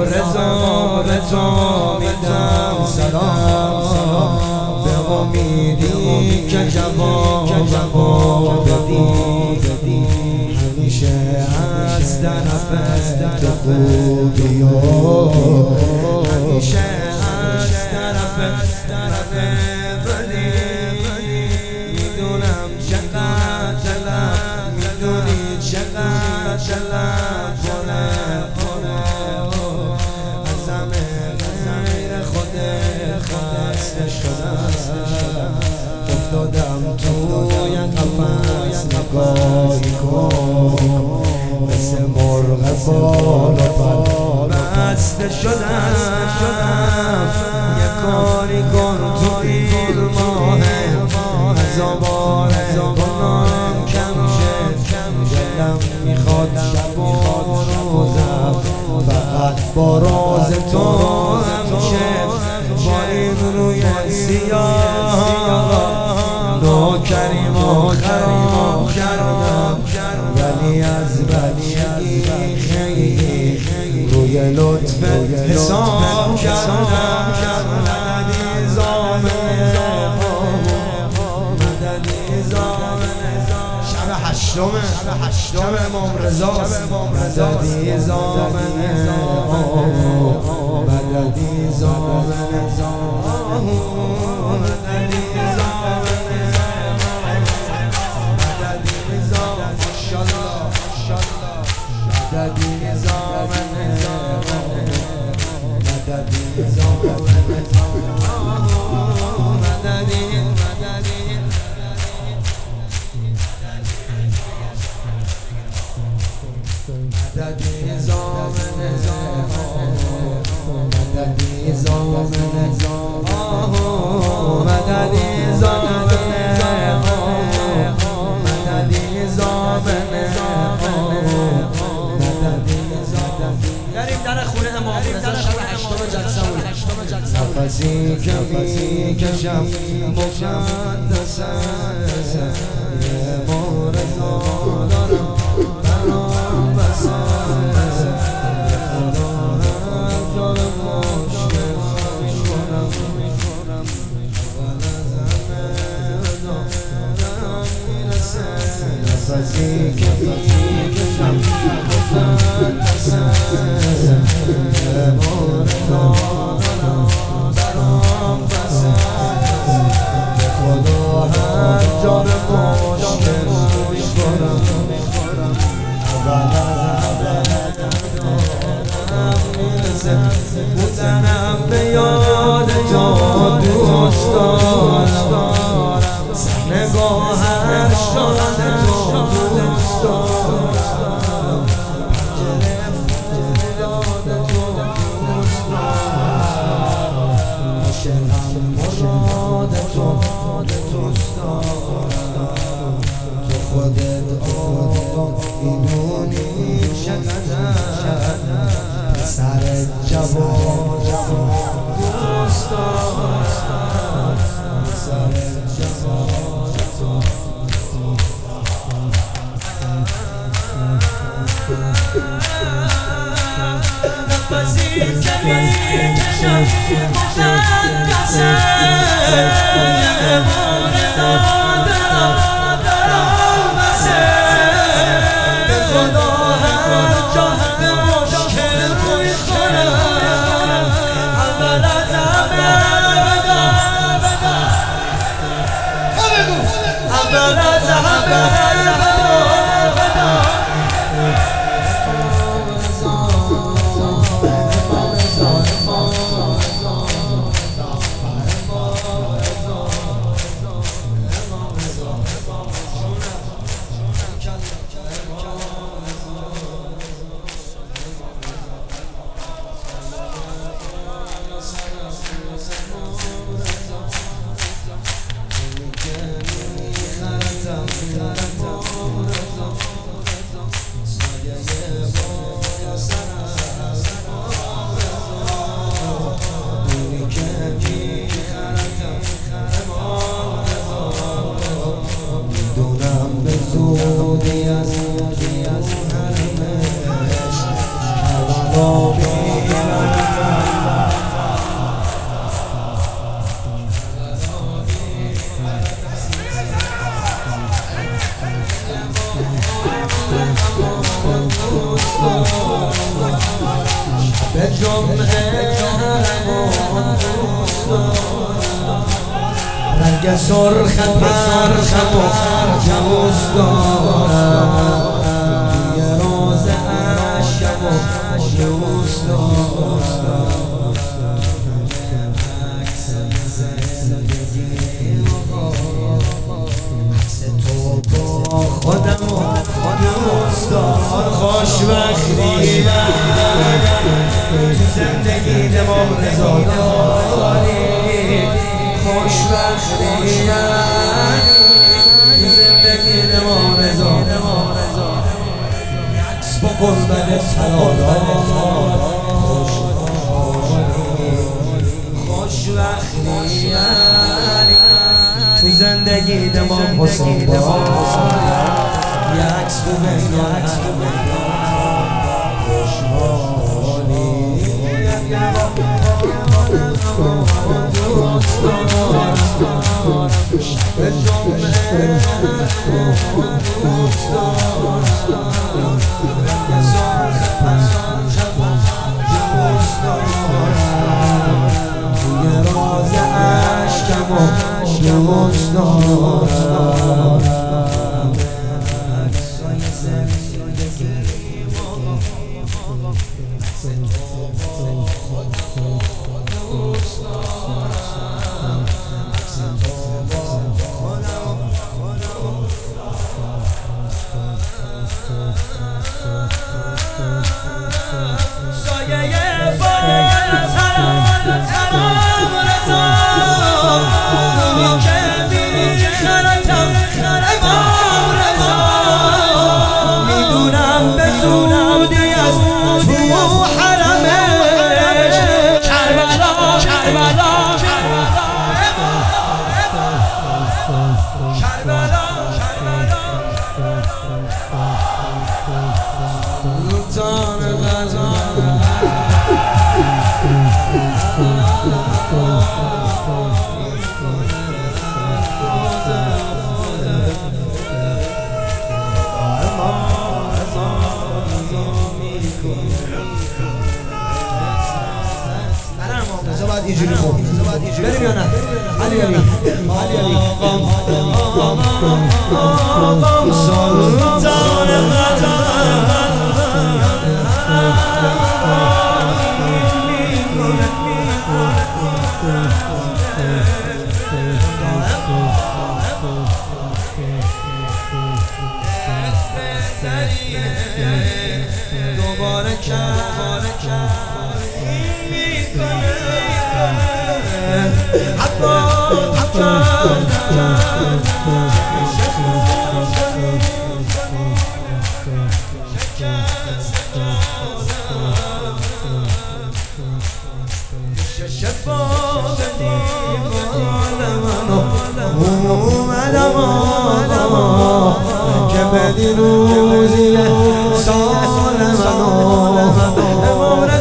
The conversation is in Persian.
رضا به تو میدم سلام، به امیدی که جواب بدی، همیشه از طرف تو خوبی و همیشه از طرف بدی. میدونم چقدر دلم، میدونی چقدر دلم کنه از همه غیر خودت خسته شدم، افتادم توی قفس نگاهی کن، مثل مرغ بالا پر بسته شدم. یه کاری کن تو این ماه زبان گناهم کم شه، دلم میخواد شب و روزم فقط با راز تو همشه. با این روی سیاه نوکریم و خراب کردم، ولی از بچگی خیلی روی لطفت حساب کردم. مددی زامنه شب هشتم امام رضاست، مددی زامنه مددی زامنه نفسی که میکشم مقدس است، یه مورد دارم برام بس است، خدا هر جا رو مشکل میکنم، اول از همه دارم میرسه. نفسی که میکشم مقدس است، یه مورد دارم برام بس است، خدا هر جا به مشکل میخورم، اول از همه دارم میرسه. بودنم به یاد تو دوست دارم، نگاه هر شاد تو دوست دارم، یاد تو دوست دارم، عاشقم مراد تو دوست دارم. تو خودت میدونی چقدر پسر جوان دوست دارم، پسر جوان نفسی که میکشم مقدس است، یه مورد دارم برام بس است، به خدا هر جا به مشکل میخورم، اول از همه اول از همه خرطم جمعه رنگ سرخ پرچم و جوز دارم توی روز اشکم و جوز دارم عکس تو با خودم و دوست دار خوشبختی تو زندگی دماغ رضا داری خوشبختی تو زندگی دماغ رضا عکس با قربت خوشبختی تو زندگی دماغ حسین یک عکس تو بگاه اینجوری بریم یا نه؟ علی علی سلطان دوباره که بدی روزی سال منو